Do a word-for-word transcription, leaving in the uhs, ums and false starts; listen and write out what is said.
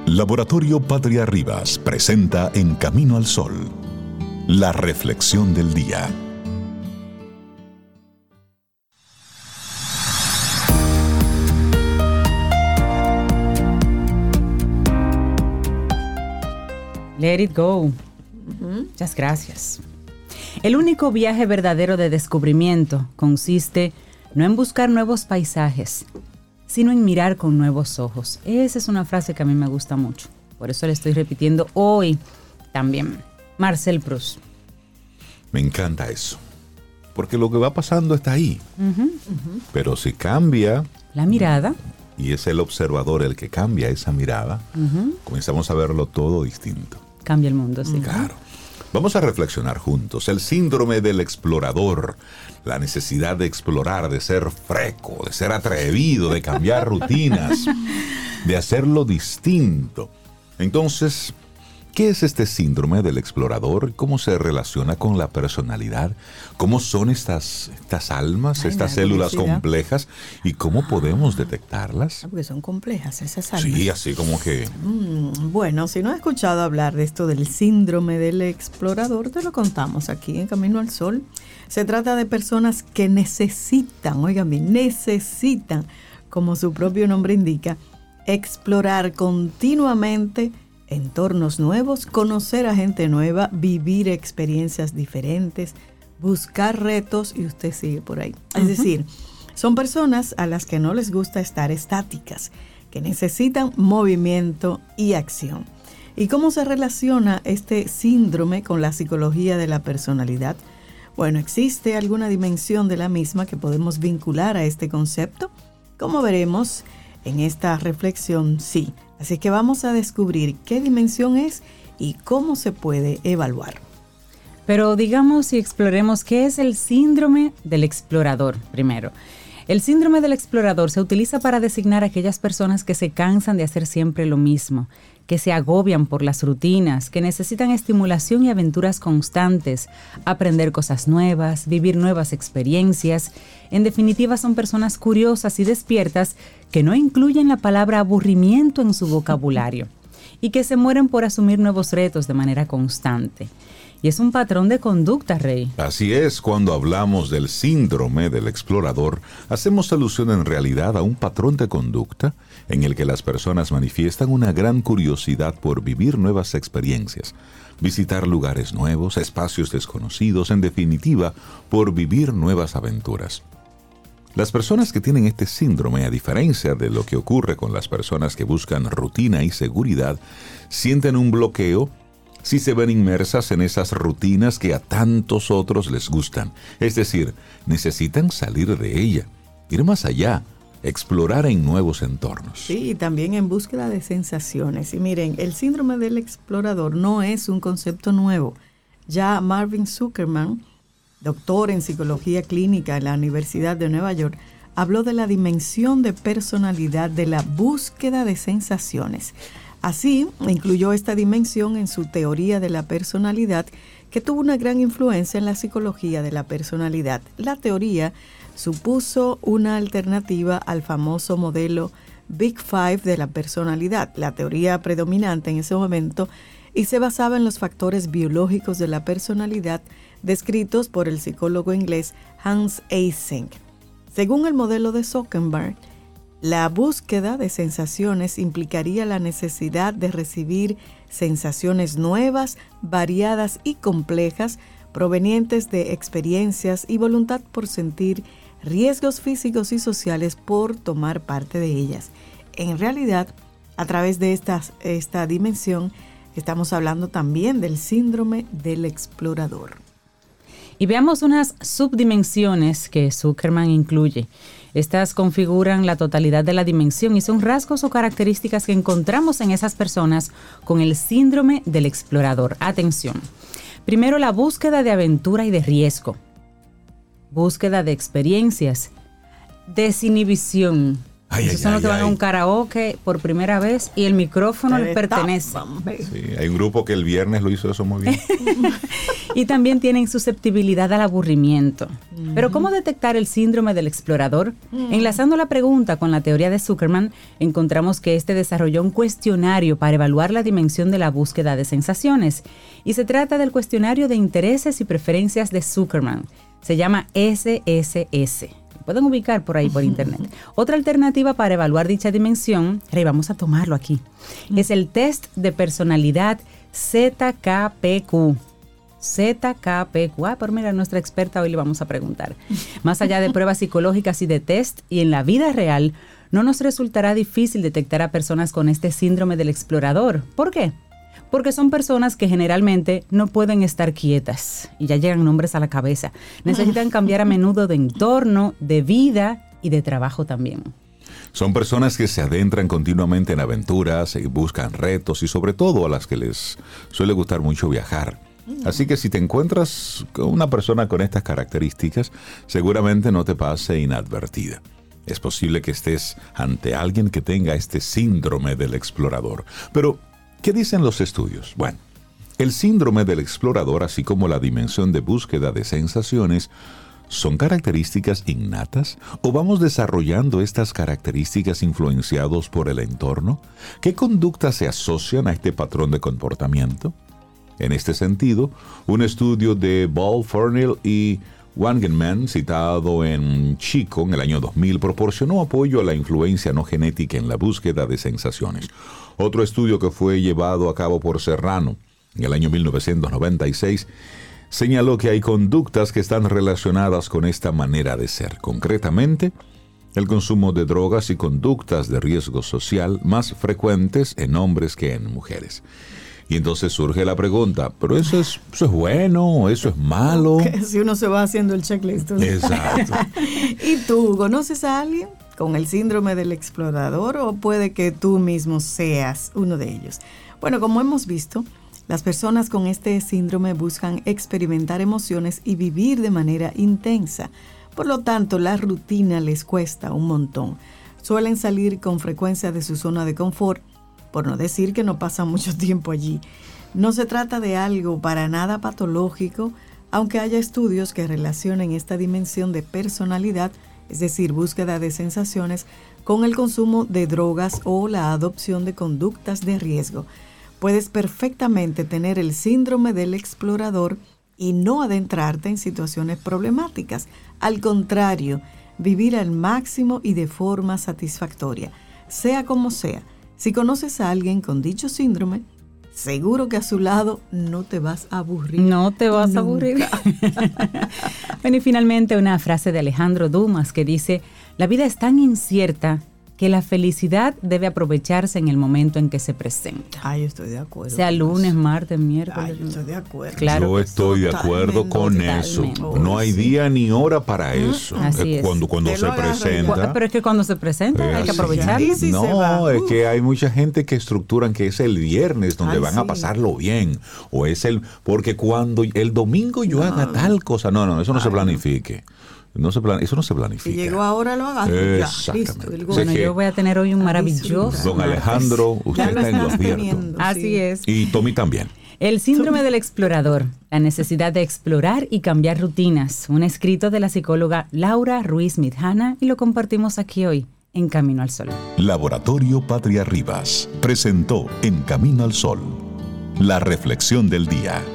Laboratorio Patria Rivas presenta En Camino al Sol, la reflexión del día. Let it go. Uh-huh. Muchas gracias. El único viaje verdadero de descubrimiento consiste no en buscar nuevos paisajes, sino en mirar con nuevos ojos. Esa es una frase que a mí me gusta mucho. Por eso la estoy repitiendo hoy también. Marcel Proust. Me encanta eso. Porque lo que va pasando está ahí. Uh-huh. Uh-huh. Pero si cambia la mirada, y es el observador el que cambia esa mirada, uh-huh, comenzamos a verlo todo distinto. Cambia el mundo, sí. Claro. Vamos a reflexionar juntos. El síndrome del explorador, la necesidad de explorar, de ser freco, de ser atrevido, de cambiar rutinas, de hacerlo distinto. Entonces, ¿qué es este síndrome del explorador? ¿Cómo se relaciona con la personalidad? ¿Cómo son estas, estas almas, Ay, estas células complejas? ¿Y cómo podemos detectarlas? Porque son complejas esas almas. Sí, así como que... Mm, bueno, si no has escuchado hablar de esto del síndrome del explorador, te lo contamos aquí en Camino al Sol. Se trata de personas que necesitan, oigan bien, necesitan, como su propio nombre indica, explorar continuamente entornos nuevos, conocer a gente nueva, vivir experiencias diferentes, buscar retos y usted sigue por ahí. Uh-huh. Es decir, son personas a las que no les gusta estar estáticas, que necesitan movimiento y acción. ¿Y cómo se relaciona este síndrome con la psicología de la personalidad? Bueno, ¿existe alguna dimensión de la misma que podemos vincular a este concepto? Como veremos en esta reflexión, sí. Así que vamos a descubrir qué dimensión es y cómo se puede evaluar. Pero digamos y exploremos qué es el síndrome del explorador primero. El síndrome del explorador se utiliza para designar a aquellas personas que se cansan de hacer siempre lo mismo, que se agobian por las rutinas, que necesitan estimulación y aventuras constantes, aprender cosas nuevas, vivir nuevas experiencias. En definitiva, son personas curiosas y despiertas que no incluyen la palabra aburrimiento en su vocabulario y que se mueren por asumir nuevos retos de manera constante. Y es un patrón de conducta, Rey. Así es, cuando hablamos del síndrome del explorador, hacemos alusión en realidad a un patrón de conducta en el que las personas manifiestan una gran curiosidad por vivir nuevas experiencias, visitar lugares nuevos, espacios desconocidos, en definitiva, por vivir nuevas aventuras. Las personas que tienen este síndrome, a diferencia de lo que ocurre con las personas que buscan rutina y seguridad, sienten un bloqueo si se ven inmersas en esas rutinas que a tantos otros les gustan. Es decir, necesitan salir de ella, ir más allá, explorar en nuevos entornos. Sí, y también en búsqueda de sensaciones. Y miren, el síndrome del explorador no es un concepto nuevo. Ya Marvin Zuckerman, doctor en psicología clínica en la Universidad de Nueva York, habló de la dimensión de personalidad de la búsqueda de sensaciones. Así, incluyó esta dimensión en su teoría de la personalidad, que tuvo una gran influencia en la psicología de la personalidad. La teoría supuso una alternativa al famoso modelo Big Five de la personalidad, la teoría predominante en ese momento, y se basaba en los factores biológicos de la personalidad descritos por el psicólogo inglés Hans Eysenck. Según el modelo de Zuckerberg, la búsqueda de sensaciones implicaría la necesidad de recibir sensaciones nuevas, variadas y complejas, provenientes de experiencias y voluntad por sentir riesgos físicos y sociales por tomar parte de ellas. En realidad, a través de esta, esta dimensión, estamos hablando también del síndrome del explorador. Y veamos unas subdimensiones que Zuckerman incluye. Estas configuran la totalidad de la dimensión y son rasgos o características que encontramos en esas personas con el síndrome del explorador. Atención. Primero, la búsqueda de aventura y de riesgo. Búsqueda de experiencias. Desinhibición. Ay, Esos ay, son los ay, que van ay. a un karaoke por primera vez y el micrófono les pertenece. Sí, hay un grupo que el viernes lo hizo eso muy bien. Y también tienen susceptibilidad al aburrimiento. Mm. Pero ¿cómo detectar el síndrome del explorador? Mm. Enlazando la pregunta con la teoría de Zuckerman, encontramos que este desarrolló un cuestionario para evaluar la dimensión de la búsqueda de sensaciones. Y se trata del cuestionario de intereses y preferencias de Zuckerman. Se llama ese ese ese. Pueden ubicar por ahí por internet. Otra alternativa para evaluar dicha dimensión, Rey, vamos a tomarlo aquí, mm. es el test de personalidad Z K P Q. Z K P Q. Ah, por mira, nuestra experta hoy le vamos a preguntar. Más allá de pruebas psicológicas y de test, y en la vida real, no nos resultará difícil detectar a personas con este síndrome del explorador. ¿Por qué? Porque son personas que generalmente no pueden estar quietas y ya llegan nombres a la cabeza. Necesitan cambiar a menudo de entorno, de vida y de trabajo también. Son personas que se adentran continuamente en aventuras y buscan retos y sobre todo a las que les suele gustar mucho viajar. Así que si te encuentras con una persona con estas características, seguramente no te pase inadvertida. Es posible que estés ante alguien que tenga este síndrome del explorador. Pero ¿qué dicen los estudios? Bueno, el síndrome del explorador, así como la dimensión de búsqueda de sensaciones, ¿son características innatas o vamos desarrollando estas características influenciados por el entorno? ¿Qué conductas se asocian a este patrón de comportamiento? En este sentido, un estudio de Ball, Fernell y Wangenman, citado en Chico en el año dos mil, proporcionó apoyo a la influencia no genética en la búsqueda de sensaciones. Otro estudio que fue llevado a cabo por Serrano en el año mil novecientos noventa y seis señaló que hay conductas que están relacionadas con esta manera de ser. Concretamente, el consumo de drogas y conductas de riesgo social más frecuentes en hombres que en mujeres. Y entonces surge la pregunta, ¿pero eso es, eso es bueno? ¿Eso es malo? Si uno se va haciendo el checklist. Exacto. ¿Y tú conoces a alguien con el síndrome del explorador o puede que tú mismo seas uno de ellos? Bueno, como hemos visto, las personas con este síndrome buscan experimentar emociones y vivir de manera intensa. Por lo tanto, la rutina les cuesta un montón. Suelen salir con frecuencia de su zona de confort, por no decir que no pasan mucho tiempo allí. No se trata de algo para nada patológico, aunque haya estudios que relacionen esta dimensión de personalidad, es decir, búsqueda de sensaciones, con el consumo de drogas o la adopción de conductas de riesgo. Puedes perfectamente tener el síndrome del explorador y no adentrarte en situaciones problemáticas. Al contrario, vivir al máximo y de forma satisfactoria. Sea como sea, si conoces a alguien con dicho síndrome, seguro que a su lado no te vas a aburrir. No te vas nunca. a aburrir. Bueno, y finalmente una frase de Alejandro Dumas que dice: la vida es tan incierta que la felicidad debe aprovecharse en el momento en que se presenta. Ay, yo estoy de acuerdo. Sea lunes, martes, miércoles. Ay, yo estoy de acuerdo. Claro. Yo estoy de acuerdo con totalmente. eso. No hay día ni hora para eso. Así es. Cuando, cuando Te se lo agarro presenta. igual. Pero es que cuando se presenta Es hay que así. aprovecharlo. Y si se No, va, es uf. que hay mucha gente que estructuran que es el viernes donde Ay, van a sí. pasarlo bien. O es el, porque cuando el domingo yo No. haga tal cosa. No, no, eso no Ay, se no. planifique. No se plan, eso no se Si planifica. llegó ahora, lo agarro. Ya, Exactamente. listo. El Sí, Bueno, que- yo voy a tener hoy un maravilloso. Don Alejandro, usted Ya lo está en lo estás cierto. teniendo, Así sí. es. Y Tommy también. El síndrome del explorador, la necesidad de explorar y cambiar rutinas. Un escrito de la psicóloga Laura Ruiz Midjana y lo compartimos aquí hoy en Camino al Sol. Laboratorio Patria Rivas presentó En Camino al Sol, la reflexión del día.